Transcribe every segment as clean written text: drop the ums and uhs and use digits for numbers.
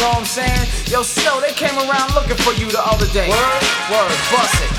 know what I'm saying? Yo, Snow, they came around looking for you the other day. Word, bust it.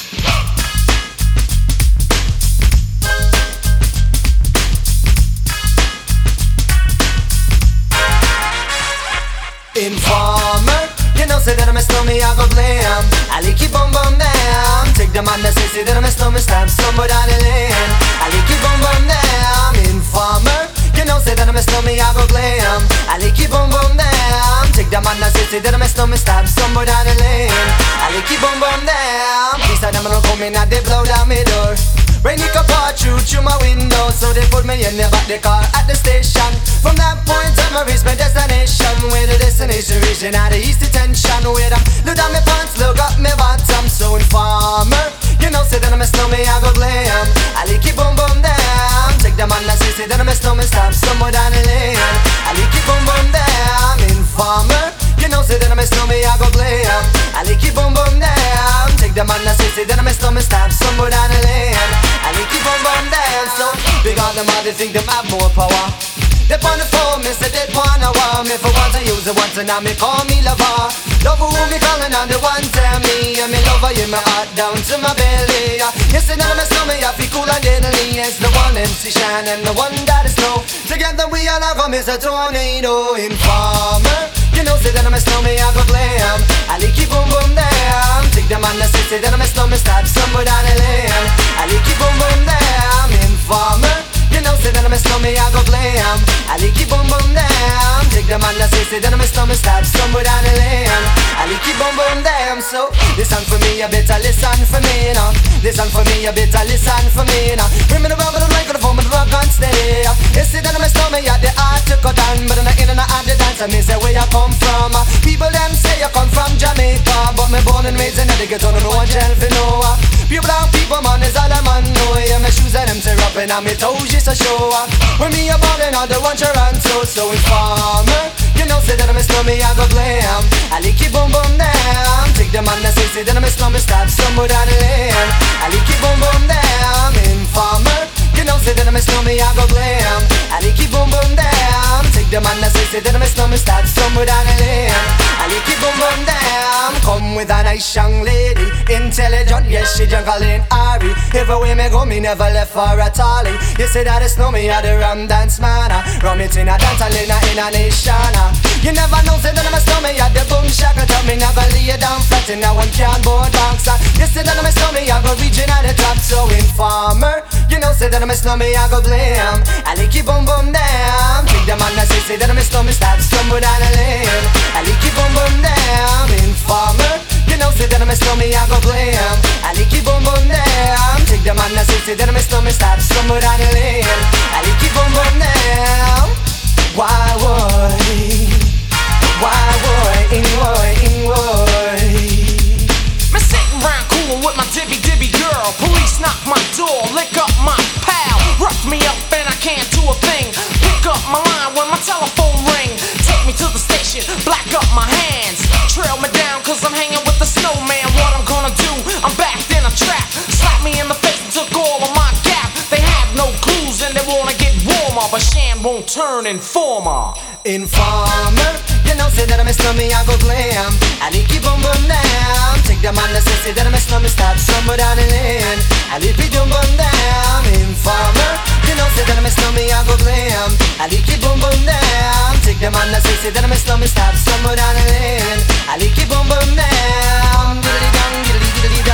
Informer, you know say that I'm a snowman, I go blame. I like it bum bum down. Take the man that say that I'm a snowman, stab somebody down the lane. I like it bum bum down. Informer, you know say that I'm a snowman, I go blame. I like it bum bum down. Take the man that say that I'm a snowman, stab somebody down the lane. I like it bum bum down. These are them gonna come in and they blow down my door. Rain it can pour through my window, so they put me in the back the car at the station. From that point on I reach my destination, where the destination region at the east detention. Where I look down my pants, look up my bottom. So informer, you know say that I'm a snowman, I go blame. I like it boom boom down. Take the man that say that I'm a snowman, stop somewhere down the lane. I like it boom boom down. Informer, you know say that I'm a snowman, I go blame. I like it boom boom down. Take the man that say that I'm a snowman, stop somewhere down the lane. I like it boom boom down. So big on them all, they think them have more power. They on the phone, me say they wanna want me. For once I use it once and now me call me lover. Love who me calling on the one tell me. And me lover in my heart down to my belly. You say that I'm a snowman, I feel cool and deadly. It's the one MC Shine and the one that is snow. Together we all have come as a tornado. Informer, you know say that I'm a snowman, I go blame. I like it boom boom down. Take the man that say that I'm a snowman, stop somewhere down the lane. I like it boom boom down. Informer, you know say that I'm a snowman, I go blame. I like it boom boom down. Take the man that say that I'm a snowman, stop somewhere down the lane. I like it boom boom down. So listen for me, you better listen for me now. Listen for me, you better listen for me now. Bring me the rubber, the microphone, but the rock on steady. You say that I'm a snowman, yeah, the art to cut down, but I'm not in and out the dance. I mean say where you come from. People them say you come from Jamaica, but me born and raised in the ghetto, no one tell for no. Pure brown people, man, is all a man know. Yeah, my shoes and them tear up and my toes just a show. When me a ballin', all the one Toronto. So informer, you know say that I'm a snowman, I go blame. I like it boom boom down. Take the man that say that I'm a snowman, stop somewhere down the lane. I like it boom boom down. Informer, you know say that I'm a snowman, I go blame. I like it boom boom down. Take the man that say that I'm a snowman, stop somewhere down the lane. I like it boom boom down. Come with a nice young lady, intelligent, yes she jungle in Ari. Everywhere me go, me never left for a tally. You say that it's me, I the rum dance man. Rum it in a dance, I in a nation. You never know, say that I'm a snowman, I the boom shaka. Tell me never lay it down flat, and now one can't board box. You say that I'm a snowman, I go reaching at the top. So informer, you know say that I'm a snowman, I go blame. I like it boom boom down. Take the man that say that I'm a snowman, stop somewhere down the lane. I like it boom boom down. Informer, you know say that I'm a snowman, I go blame. I like it boom boom down. Take the man that say that I'm a snowman, stop somewhere down the lane. I like it boom boom down. Why would? Me sitting round coolin' with my dibby girl. Police knock my door, lick up my pal. Rough me up and I can't do a thing. Pick up my line when my telephone ring. Take me to the station, black up my hands. Trail me down cause I'm hanging with the snowman. What I'm gonna do, I'm backed in a trap. Slap me in the face and took all of my gap. They have no clues and they wanna get warmer, but Shan won't turn informer. Informer, you know say that I'm a snowman, I go blame. I like it boom boom down. Take the man that say that I'm a snowman, stop somewhere down the lane. I like it boom boom down. Informer, you know say that I'm a snowman, I go blame. I like it boom boom down. Take the man that say that I'm a snowman, stop somewhere down the lane. I like it boom boom down. Diddly dong, diddly diddly dong.